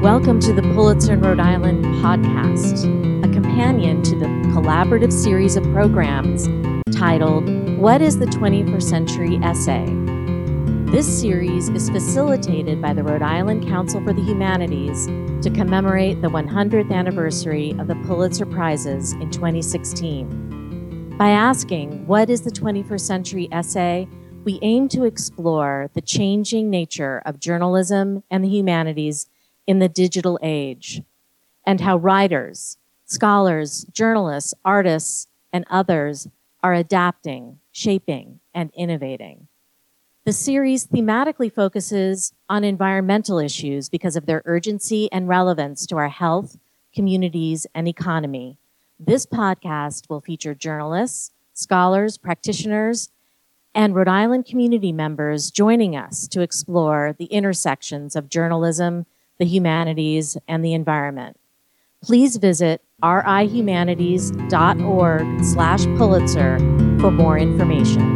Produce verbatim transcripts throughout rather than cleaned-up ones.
Welcome to the Pulitzer in Rhode Island podcast, a companion to the collaborative series of programs titled, What is the twenty-first Century Essay? This series is facilitated by the Rhode Island Council for the Humanities to commemorate the one hundredth anniversary of the Pulitzer Prizes in twenty sixteen. By asking, what is the twenty-first century essay, we aim to explore the changing nature of journalism and the humanities in the digital age, and how writers, scholars, journalists, artists, and others are adapting, shaping, and innovating. The series thematically focuses on environmental issues because of their urgency and relevance to our health, communities, and economy. This podcast will feature journalists, scholars, practitioners, and Rhode Island community members joining us to explore the intersections of journalism, the humanities, and the environment. Please visit rihumanities.org slash Pulitzer for more information.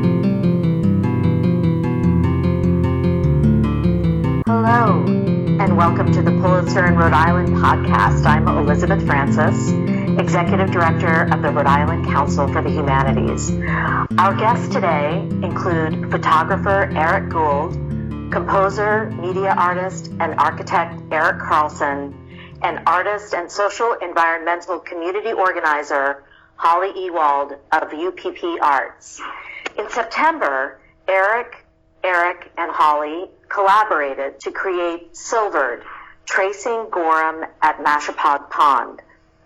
Hello, and welcome to the Pulitzer in Rhode Island podcast. I'm Elizabeth Francis, Executive Director of the Rhode Island Council for the Humanities. Our guests today include photographer Eric Gould, composer, media artist, and architect Eric Carlson, and artist and social environmental community organizer Holly Ewald of U P P Arts. In September, Eric, Eric, and Holly collaborated to create Silvered, Tracing Gorham at Mashapog Pond.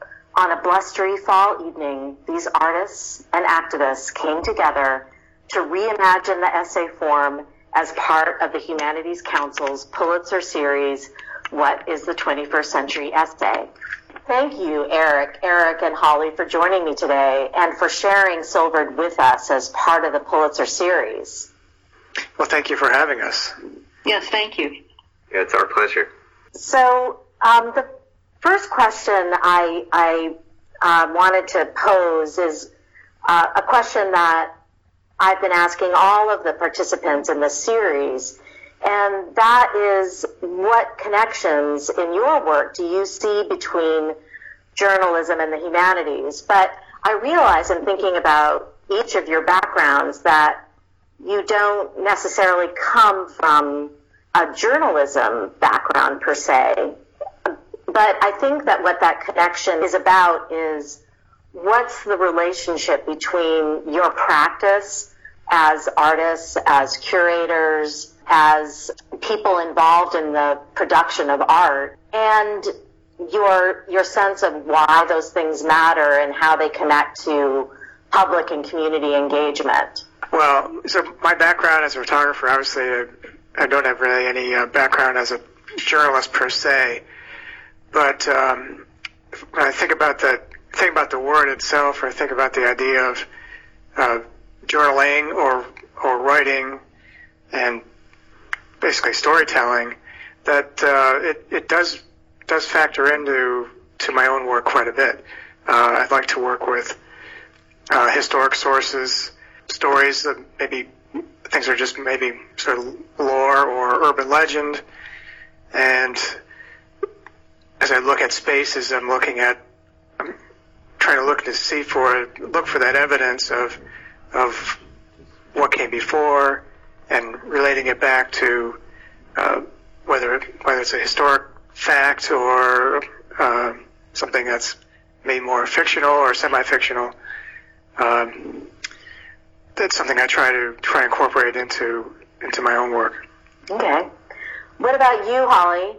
On a blustery fall evening, these artists and activists came together to reimagine the essay form as part of the Humanities Council's Pulitzer series, What is the twenty-first Century Essay? Thank you, Eric, Eric, and Holly for joining me today and for sharing Silvered with us as part of the Pulitzer series. Well, thank you for having us. Yes, thank you. Yeah, it's our pleasure. So, um, the first question I, I uh, wanted to pose is uh, a question that I've been asking all of the participants in this series, and that is, what connections in your work do you see between journalism and the humanities? But I realize in thinking about each of your backgrounds that you don't necessarily come from a journalism background per se, but I think that what that connection is about is what's the relationship between your practice as artists, as curators, as people involved in the production of art, and your your sense of why those things matter and how they connect to public and community engagement. Well, so my background as a photographer, obviously, uh, I don't have really any uh, background as a journalist per se, but um, when I think about the think about the word itself, or I think about the idea of uh, journaling or or writing and basically storytelling, that uh, it it does does factor into to my own work quite a bit. Uh, I'd like to work with uh, historic sources, stories that maybe things are just maybe sort of lore or urban legend, and as I look at spaces, I'm looking at I'm trying to look to see for look for that evidence of of what came before and relating it back to uh, whether whether it's a historic fact or uh, something that's maybe more fictional or semi-fictional. Um, that's something I try to try and incorporate into into my own work. Okay. What about you, Holly?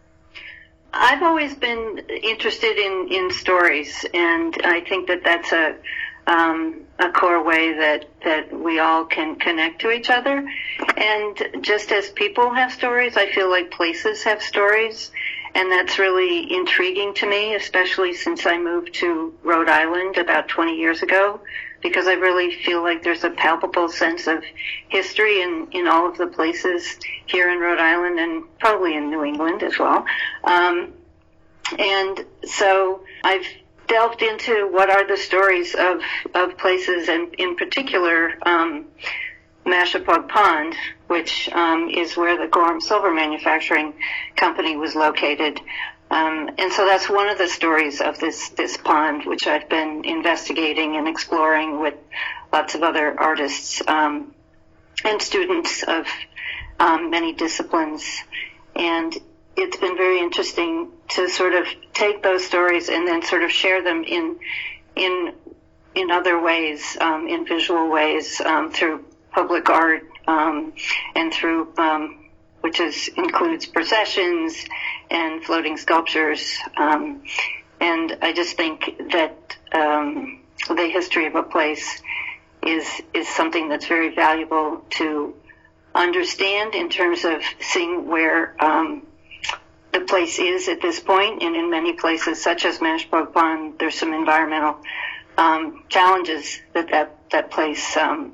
I've always been interested in, in stories, and I think that that's a um, a core way that, that we all can connect to each other. And just as people have stories, I feel like places have stories, and that's really intriguing to me, especially since I moved to Rhode Island about twenty years ago, because I really feel like there's a palpable sense of history in, in all of the places here in Rhode Island and probably in New England as well. Um, and so I've delved into what are the stories of, of places, and in particular, um, Mashapug Pond, which um, is where the Gorham Silver Manufacturing Company was located. Um, and so that's one of the stories of this, this pond, which I've been investigating and exploring with lots of other artists um, and students of um, many disciplines. And it's been very interesting to sort of take those stories and then sort of share them in in in other ways, um, in visual ways, um, through public art um, and through um, which is includes processions and floating sculptures. Um, and I just think that um, the history of a place is is something that's very valuable to understand in terms of seeing where um, the place is at this point. And in many places, such as Mashapug Pond, there's some environmental um, challenges that that, that place um,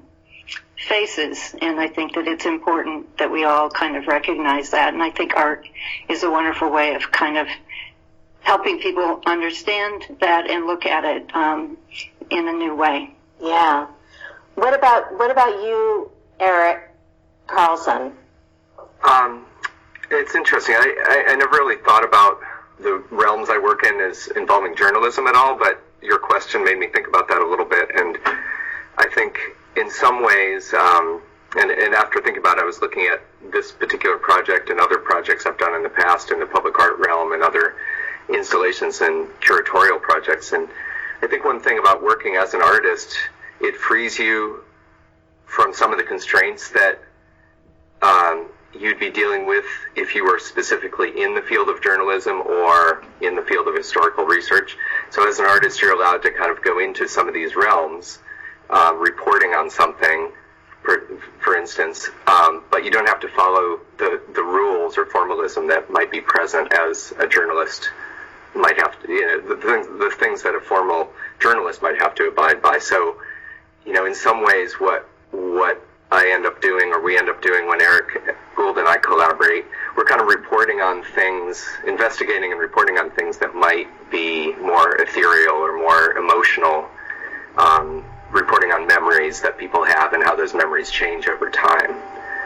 faces, and I think that it's important that we all kind of recognize that. And I think art is a wonderful way of kind of helping people understand that and look at it um, in a new way. Yeah. What about what about you, Eric Carlson? Um, it's interesting. I, I, I never really thought about the realms I work in as involving journalism at all, but your question made me think about that a little bit. And I think in some ways, um, and, and after thinking about it, I was looking at this particular project and other projects I've done in the past in the public art realm and other installations and curatorial projects. And I think one thing about working as an artist, it frees you from some of the constraints that um, you'd be dealing with if you were specifically in the field of journalism or in the field of historical research. So as an artist, you're allowed to kind of go into some of these realms, uh, reporting on something, for, for instance, um, but you don't have to follow the, the rules or formalism that might be present as a journalist might have to, you know, the, things, the things that a formal journalist might have to abide by. So, you know, in some ways, what what I end up doing, or we end up doing when Eric Gould and I collaborate, we're kind of reporting on things, investigating and reporting on things that might be more ethereal or more emotional, um, reporting on memories that people have and how those memories change over time.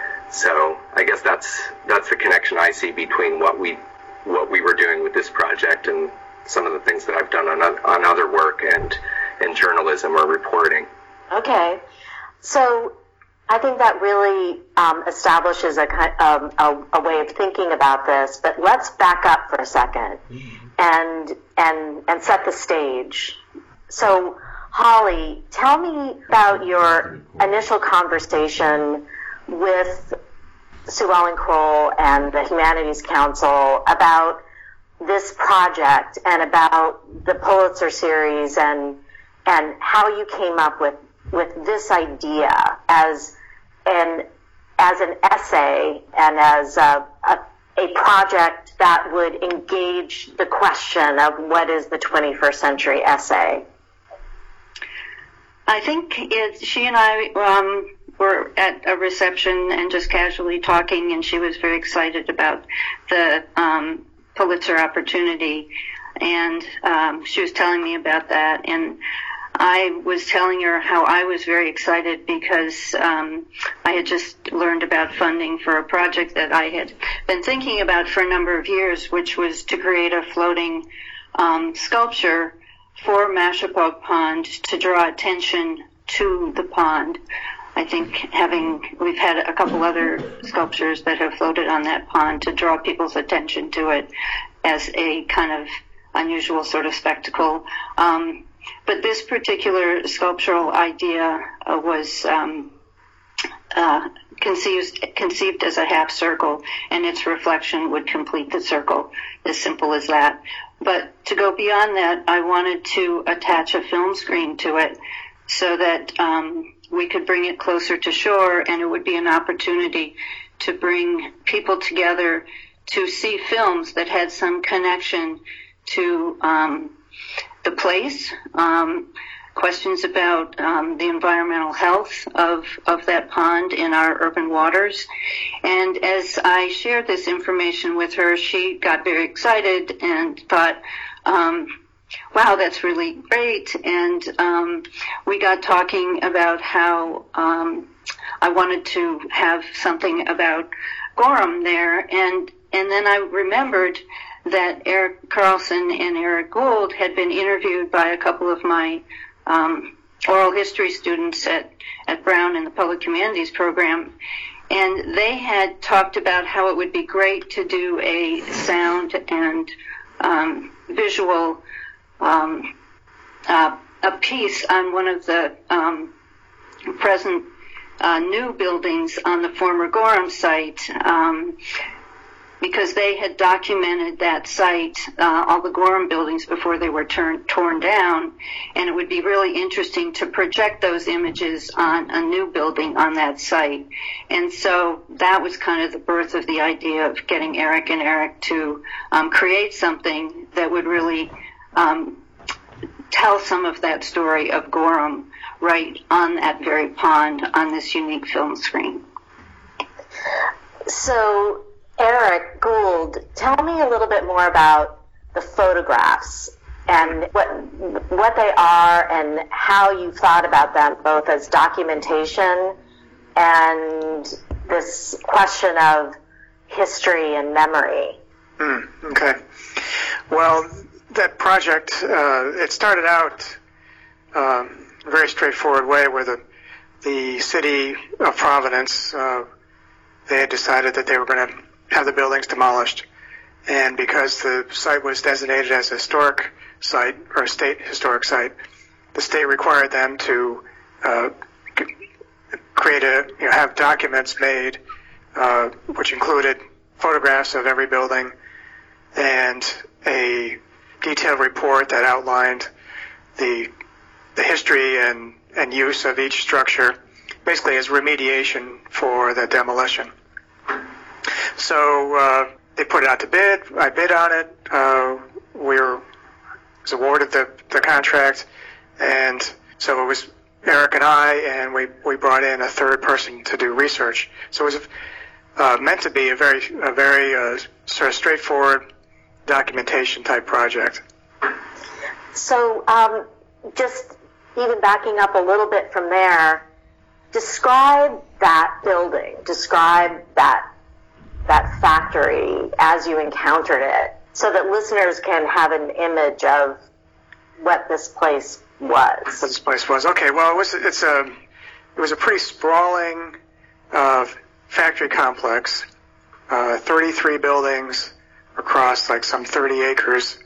So I guess that's that's the connection I see between what we what we were doing with this project and some of the things that I've done on on other work and and journalism or reporting. Okay, so I think that really um, establishes a, um, a a way of thinking about this. But let's back up for a second and and and set the stage. So, Holly, tell me about your initial conversation with Sue Ellen Kroll and the Humanities Council about this project and about the Pulitzer series and and how you came up with, with this idea as an as an essay and as a, a, a project that would engage the question of what is the twenty-first century essay. I think it, she and I um, were at a reception and just casually talking, and she was very excited about the um, Pulitzer opportunity, and um, she was telling me about that, and I was telling her how I was very excited because um, I had just learned about funding for a project that I had been thinking about for a number of years, which was to create a floating um, sculpture for Mashapug Pond to draw attention to the pond. I think having, we've had a couple other sculptures that have floated on that pond to draw people's attention to it as a kind of unusual sort of spectacle. Um, but this particular sculptural idea uh, was um, uh, conceived, conceived as a half circle, and its reflection would complete the circle, as simple as that. But to go beyond that, I wanted to attach a film screen to it so that um, we could bring it closer to shore, and it would be an opportunity to bring people together to see films that had some connection to um, the place, um, questions about um, the environmental health of, of that pond in our urban waters. And as I shared this information with her, she got very excited and thought, um, wow, that's really great. And um, we got talking about how um, I wanted to have something about Gorham there, and and then I remembered that Erik Carlson and Eric Gould had been interviewed by a couple of my um, oral history students at, at Brown in the Public Humanities program, and they had talked about how it would be great to do a sound and um, visual um, uh, a piece on one of the um, present uh, new buildings on the former Gorham site, um, because they had documented that site, uh, all the Gorham buildings, before they were turn, torn down, and it would be really interesting to project those images on a new building on that site. And so that was kind of the birth of the idea of getting Eric and Eric to um, create something that would really um, tell some of that story of Gorham right on that very pond on this unique film screen. So, Eric Gould, tell me a little bit more about the photographs and what what they are and how you thought about them, both as documentation and this question of history and memory. Mm, okay. Well, that project, uh, it started out um, a very straightforward way where the, the city of Providence, uh, they had decided that they were going to have the buildings demolished. And because the site was designated as a historic site, or a state historic site, the state required them to uh, create a, you know, have documents made, uh, which included photographs of every building and a detailed report that outlined the the history and, and use of each structure, basically as remediation for the demolition. So uh, they put it out to bid. I bid on it. Uh, we were was awarded the, the contract, and so it was Eric and I, and we, we brought in a third person to do research. So it was uh, meant to be a very a very uh, sort of straightforward documentation type project. So um, just even backing up a little bit from there, describe that building, describe that that factory as you encountered it, so that listeners can have an image of what this place was. What this place was. Okay, well, it was it's a it was a pretty sprawling uh, factory complex, uh, thirty-three buildings across like some thirty acres,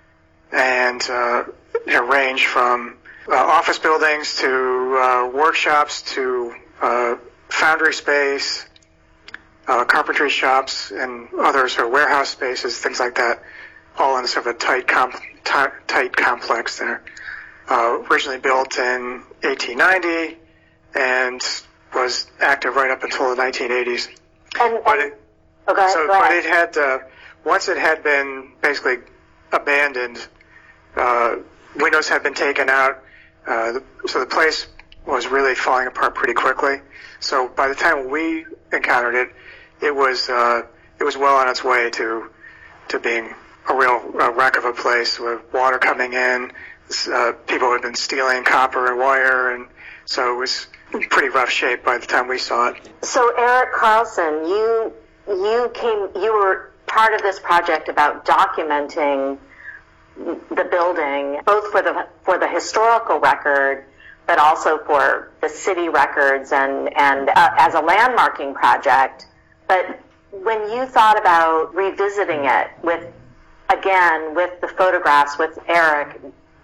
and uh, you know, range from uh, office buildings to uh, workshops to uh, foundry space, uh, carpentry shops, and other sort of warehouse spaces, things like that, all in sort of a tight, comp- t- tight complex there. Uh, originally built in eighteen ninety and was active right up until the nineteen eighties. And, but it, okay, so, go ahead. but it had uh, once it had been basically abandoned, uh, windows had been taken out, uh, the, so the place was really falling apart pretty quickly. So by the time we encountered it, it was uh, it was well on its way to to being a real uh, wreck of a place with water coming in. Uh, people had been stealing copper and wire, and so it was in pretty rough shape by the time we saw it. So Erik Carlson, you you came you were part of this project about documenting the building, both for the for the historical record, but also for the city records and and uh, as a landmarking project. But when you thought about revisiting it with, again, with the photographs with Eric,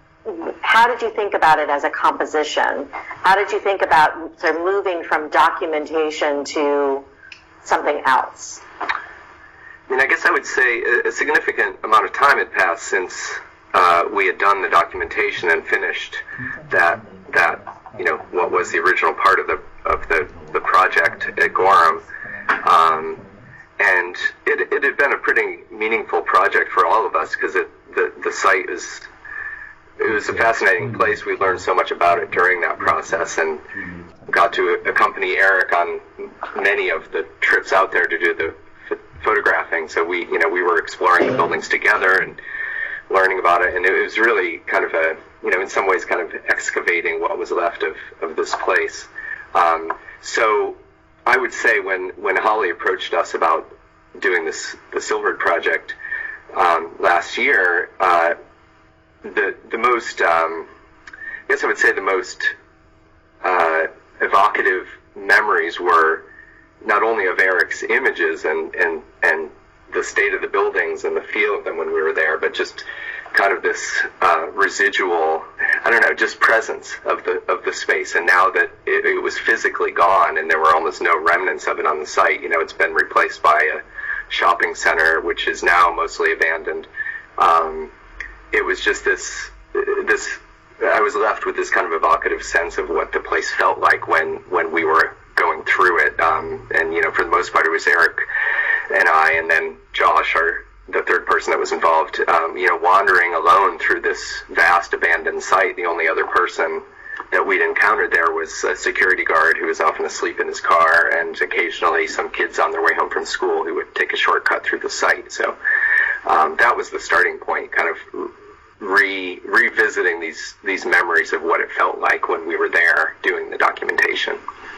how did you think about it as a composition? How did you think about sort of moving from documentation to something else? I mean, I guess I would say a, a significant amount of time had passed since uh, we had done the documentation and finished that that you know what was the original part of the of the, the project at Gorham, um, and it, it had been a pretty meaningful project for all of us because it the the site is. It was a fascinating place. We learned so much about it during that process and got to accompany Eric on many of the trips out there to do the ph- photographing. So we, you know, we were exploring the buildings together and learning about it. And it was really kind of a, you know, in some ways kind of excavating what was left of, of this place. Um, so I would say when, when Holly approached us about doing this, the Silvered project um, last year, uh, the the most, um, I guess I would say the most uh, evocative memories were not only of Eric's images and, and, and the state of the buildings and the feel of them when we were there, but just kind of this uh, residual, I don't know, just presence of the of the space. And now that it, it was physically gone and there were almost no remnants of it on the site, you know, it's been replaced by a shopping center, which is now mostly abandoned. Um, it was just this, this, I was left with this kind of evocative sense of what the place felt like when, when we were going through it. Um, and, you know, for the most part, it was Eric and I, and then Josh, our the third person that was involved, um, you know, wandering alone through this vast abandoned site. The only other person that we'd encountered there was a security guard who was often asleep in his car, and occasionally some kids on their way home from school who would take a shortcut through the site. So um, that was the starting point, kind of re revisiting these these memories of what it felt like when we were there doing the documentation.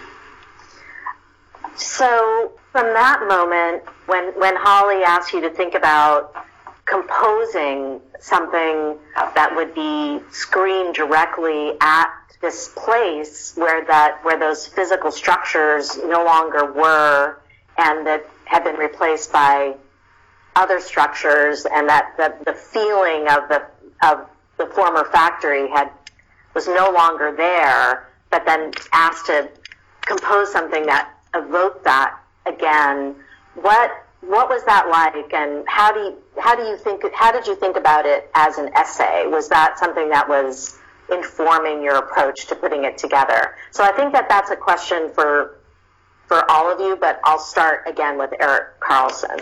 So from that moment, when, when Holly asked you to think about composing something that would be screened directly at this place where that where those physical structures no longer were and that had been replaced by other structures, and that the, the feeling of the of the former factory had was no longer there, but then asked to compose something that evoked that again. What what was that like, and how do you how do you think how did you think about it as an essay? Was that something that was informing your approach to putting it together? So I think that that's a question for for all of you, but I'll start again with Erik Karlsson.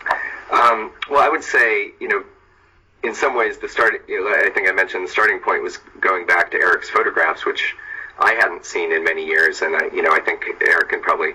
Um, well, I would say, you know, in some ways, the start. You know, I think I mentioned the starting point was going back to Eric's photographs, which I hadn't seen in many years, and I, you know, I think Eric can probably,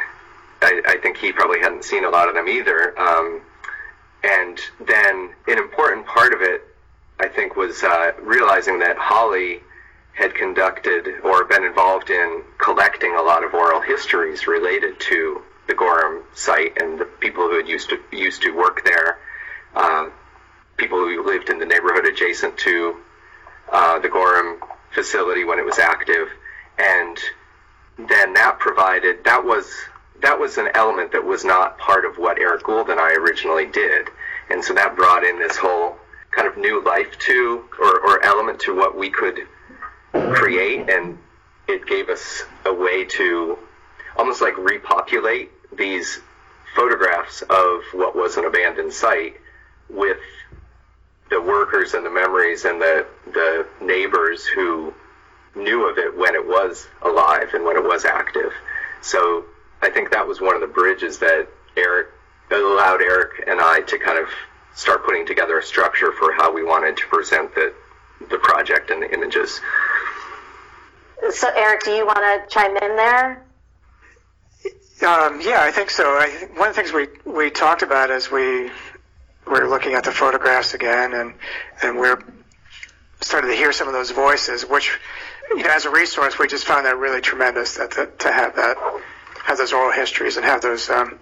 I, I think he probably hadn't seen a lot of them either. Um, and then an important part of it, I think, was uh, realizing that Holly had conducted or been involved in collecting a lot of oral histories related to the Gorham site and the people who had used to used to work there, uh, people who lived in the neighborhood adjacent to uh, the Gorham facility when it was active. And then that provided, that was that was an element that was not part of what Eric Gould and I originally did. And so that brought in this whole kind of new life to, or, or element to what we could create, and it gave us a way to almost like repopulate these photographs of what was an abandoned site with the workers and the memories and the, the neighbors who knew of it when it was alive and when it was active. So I think that was one of the bridges that Eric that allowed Eric and I to kind of start putting together a structure for how we wanted to present the the project and the images. So Eric, do you want to chime in there? Um, yeah, I think so. I, one of the things we, we talked about as we were looking at the photographs again, and and we're started to hear some of those voices, which, you know, as a resource, we just found that really tremendous that to, to have that, have those oral histories and have those um,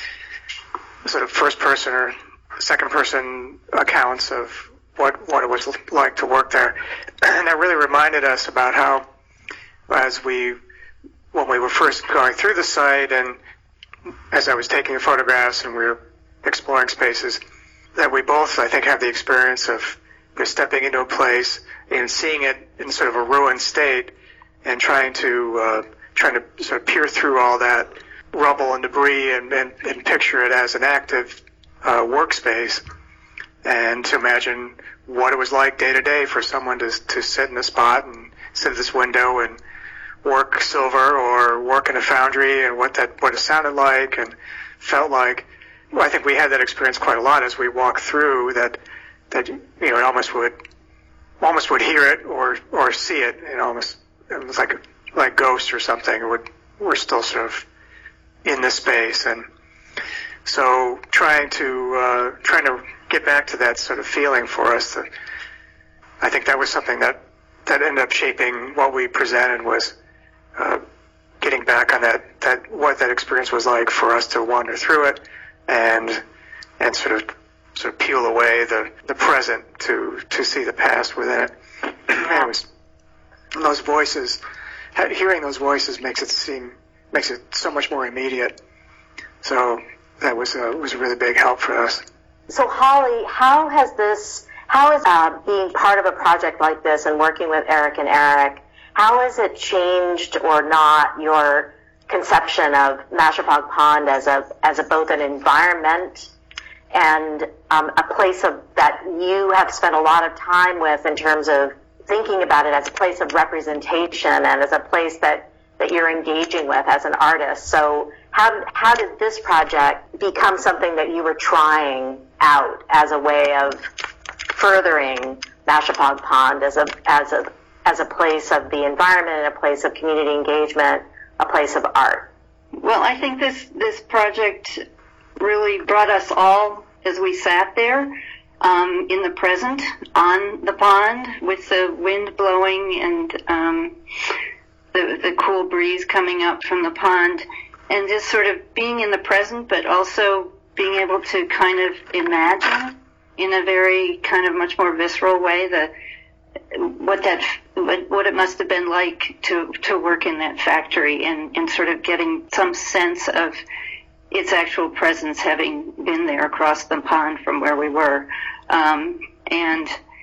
sort of first person or second person accounts of what what it was like to work there, and that really reminded us about how, as we when we were first going through the site and as I was taking photographs and we were exploring spaces, that we both, I think, have the experience of, you know, stepping into a place and seeing it in sort of a ruined state and trying to uh, trying to sort of peer through all that rubble and debris and, and, and picture it as an active uh, workspace, and to imagine what it was like day to day for someone to to sit in a spot and sit at this window and work silver or work in a foundry, and what that what it sounded like and felt like. Well, I think we had that experience quite a lot as we walked through. That that you know, it almost would almost would hear it or or see it, and almost it was like like ghosts or something. It would we're still sort of in this space, and so trying to uh, trying to get back to that sort of feeling for us. That I think that was something that that ended up shaping what we presented was. Uh, getting back on that, that what that experience was like for us to wander through it and and sort of sort of peel away the, the present to to see the past within it. And it was, and those voices, hearing those voices makes it seem makes it so much more immediate. So that was a, was a really big help for us. So Holly, how has this, how is uh, being part of a project like this and working with Eric and Eric, how has it changed or not your conception of Mashapaug Pond as a as a both an environment and um, a place of that you have spent a lot of time with in terms of thinking about it as a place of representation and as a place that, that you're engaging with as an artist. So how how did this project become something that you were trying out as a way of furthering Mashapaug Pond as a as a as a place of the environment and a place of community engagement, a place of art? Well, I think this this project really brought us all as we sat there um, in the present on the pond with the wind blowing and um, the, the cool breeze coming up from the pond, and just sort of being in the present, but also being able to kind of imagine in a very kind of much more visceral way the what that what, what it must have been like to to work in that factory, and, and sort of getting some sense of its actual presence having been there across the pond from where we were. Um, and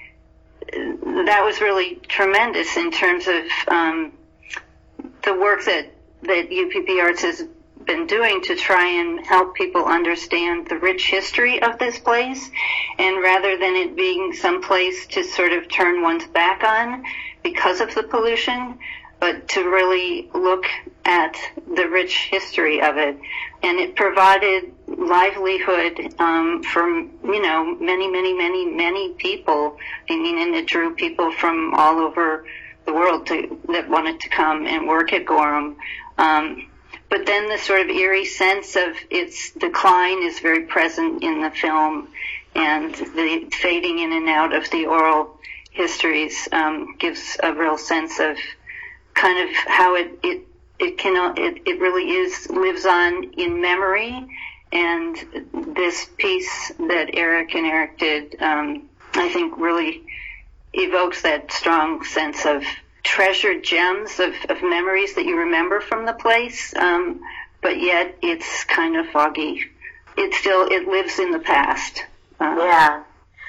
that was really tremendous in terms of um, the work that, that U P P Arts has been doing to try and help people understand the rich history of this place, and rather than it being some place to sort of turn one's back on because of the pollution, but to really look at the rich history of it. And it provided livelihood um, for, you know, many, many, many, many people. I mean, and it drew people from all over the world to, that wanted to come and work at Gorham. Um, but then the sort of eerie sense of its decline is very present in the film, and the fading in and out of the oral histories um, gives a real sense of kind of how it, it, it can, it, it really is, lives on in memory. And this piece that Eric and Eric did, um, I think really evokes that strong sense of treasured gems of, of memories that you remember from the place. Um, but yet it's kind of foggy. It still, it lives in the past. Um, yeah.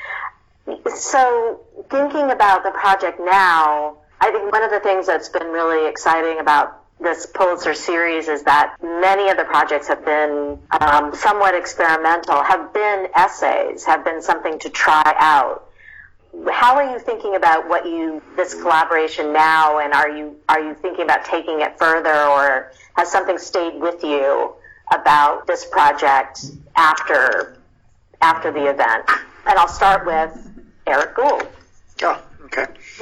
So thinking about the project now, I think one of the things that's been really exciting about this Pulitzer series is that many of the projects have been um, somewhat experimental, have been essays, have been something to try out. How are you thinking about what you this collaboration now, and are you are you thinking about taking it further, or has something stayed with you about this project after after the event? And I'll start with Eric Gould. Oh, okay.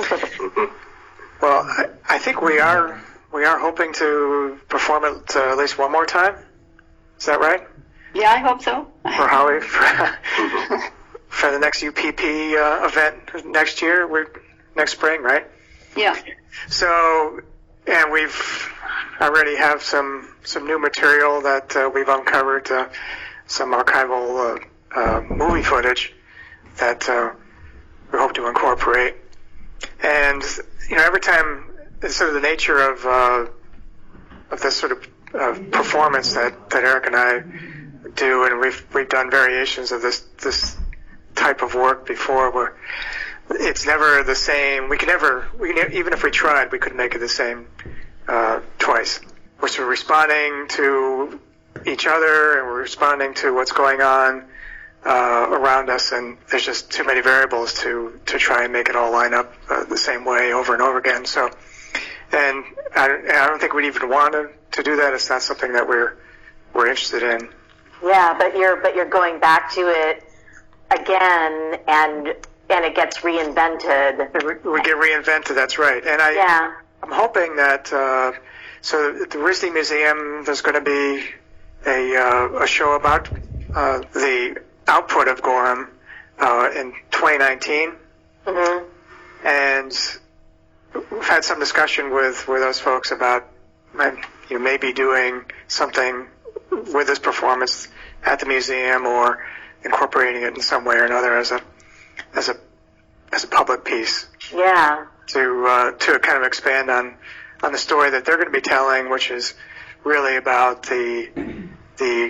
Well, I, I think we are we are hoping to perform it uh, at least one more time. Is that right? Yeah, I hope so. For Howie, for, for the next U P P uh, event next year, we're next spring, right? Yeah. So, and we've already have some some new material that uh, we've uncovered, uh, some archival uh, uh, movie footage that uh, we hope to incorporate. And you know, every time, it's sort of the nature of uh, of this sort of uh, performance that, that Eric and I do, and we've we've done variations of this this type of work before, where it's never the same. We can never, we can, even if we tried, we couldn't make it the same uh, twice. We're sort of responding to each other, and we're responding to what's going on Uh, around us, and there's just too many variables to, to try and make it all line up uh, the same way over and over again. So, and I, I don't think we'd even want to, to do that. It's not something that we're we're interested in. Yeah, but you're but you're going back to it again, and and it gets reinvented. We get reinvented. That's right. And I yeah. I'm hoping that uh, so at the RISD Museum there's going to be a uh, a show about uh, the output of Gorham uh, in twenty nineteen, mm-hmm. and we've had some discussion with, with those folks about you may be doing something with this performance at the museum or incorporating it in some way or another as a as a as a public piece. Yeah. To uh, to kind of expand on on the story that they're going to be telling, which is really about the the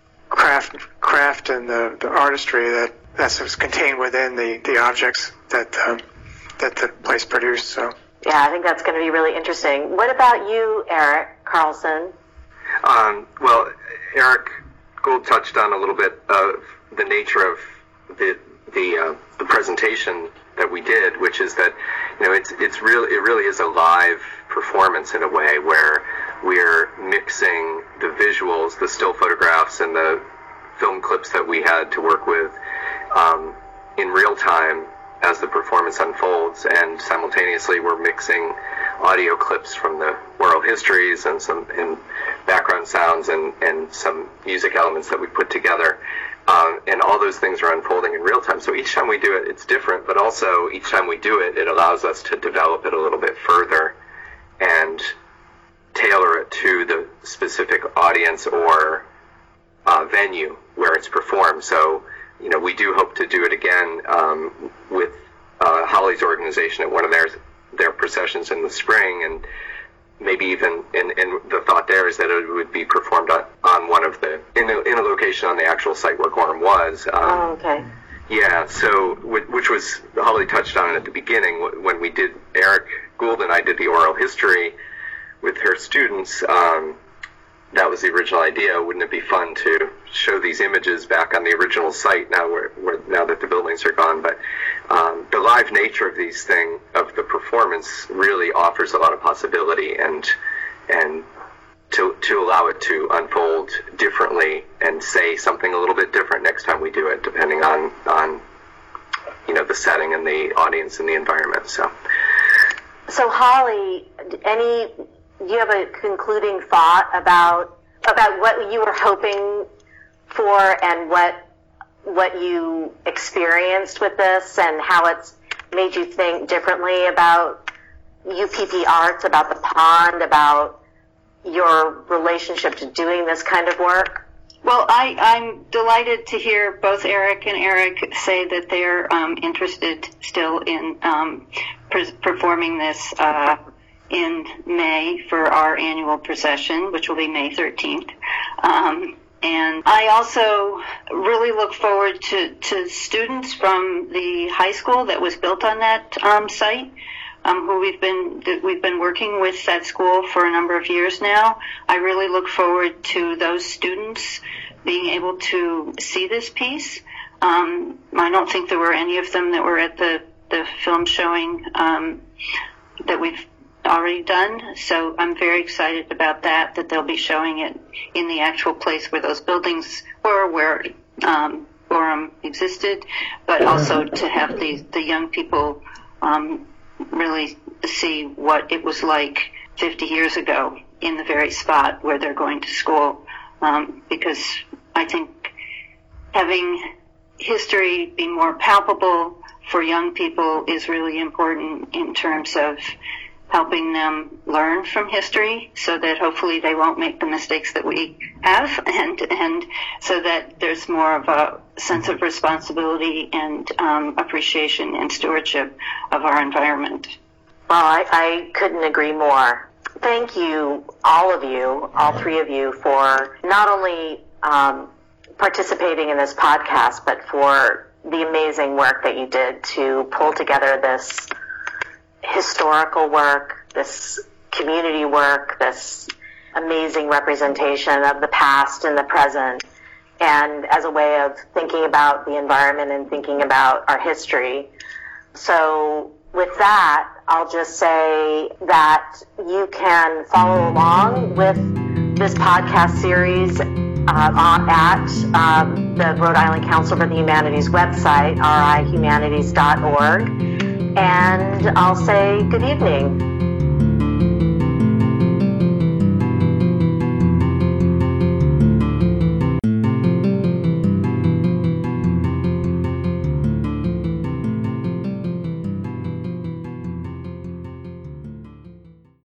craft craft and the, the artistry that that's contained within the, the objects that um, that the place produced. So yeah, I think that's going to be really interesting. What about you, Eric Carlson? Um, well, Eric Gould touched on a little bit of the nature of the the, uh, the presentation that we did, which is that, you know, it's it's real. It really is a live performance in a way where we're mixing the visuals, the still photographs, and the film clips that we had to work with um, in real time as the performance unfolds, and simultaneously we're mixing audio clips from the oral histories and some and background sounds and, and some music elements that we put together. Um, and all those things are unfolding in real time. So each time we do it, it's different, but also each time we do it, it allows us to develop it a little bit further and tailor it to the specific audience or uh, venue where it's performed. So, you know, we do hope to do it again um, with uh, Holly's organization at one of their their processions in the spring, and maybe even, and, and the thought there is that it would be performed on, on one of the, in a, in a location on the actual site where Gorham was. Um, oh, okay. Yeah, so, which was, Holly touched on it at the beginning, when we did, Eric Gould and I did the oral history with her students. Um, that was the original idea. Wouldn't it be fun to show these images back on the original site now where, where now that the buildings are gone? But um, the live nature of these things, of the performance, really offers a lot of possibility, and and to to allow it to unfold differently and say something a little bit different next time we do it, depending on on you know the setting and the audience and the environment. So, so Holly, any. Do you have a concluding thought about about what you were hoping for and what what you experienced with this and how it's made you think differently about U P P Arts, about the pond, about your relationship to doing this kind of work? Well, I, I'm delighted to hear both Eric and Eric say that they're um, interested still in um, pre- performing this uh in May for our annual procession, which will be May thirteenth. Um, and I also really look forward to, to students from the high school that was built on that um, site, um, who we've been we've been working with that school for a number of years now. I really look forward to those students being able to see this piece. Um, I don't think there were any of them that were at the, the film showing um, that we've already done, so I'm very excited about that, that they'll be showing it in the actual place where those buildings were, where um, Gorham existed, but also to have the, the young people um, really see what it was like fifty years ago in the very spot where they're going to school, um, because I think having history be more palpable for young people is really important in terms of helping them learn from history so that hopefully they won't make the mistakes that we have, and and so that there's more of a sense of responsibility and um, appreciation and stewardship of our environment. Well, I, I couldn't agree more. Thank you, all of you, all three of you, for not only um, participating in this podcast, but for the amazing work that you did to pull together this historical work, this community work, this amazing representation of the past and the present, and as a way of thinking about the environment and thinking about our history. So with that, I'll just say that you can follow along with this podcast series uh, at um, the Rhode Island Council for the Humanities website, r i humanities dot org. And I'll say good evening.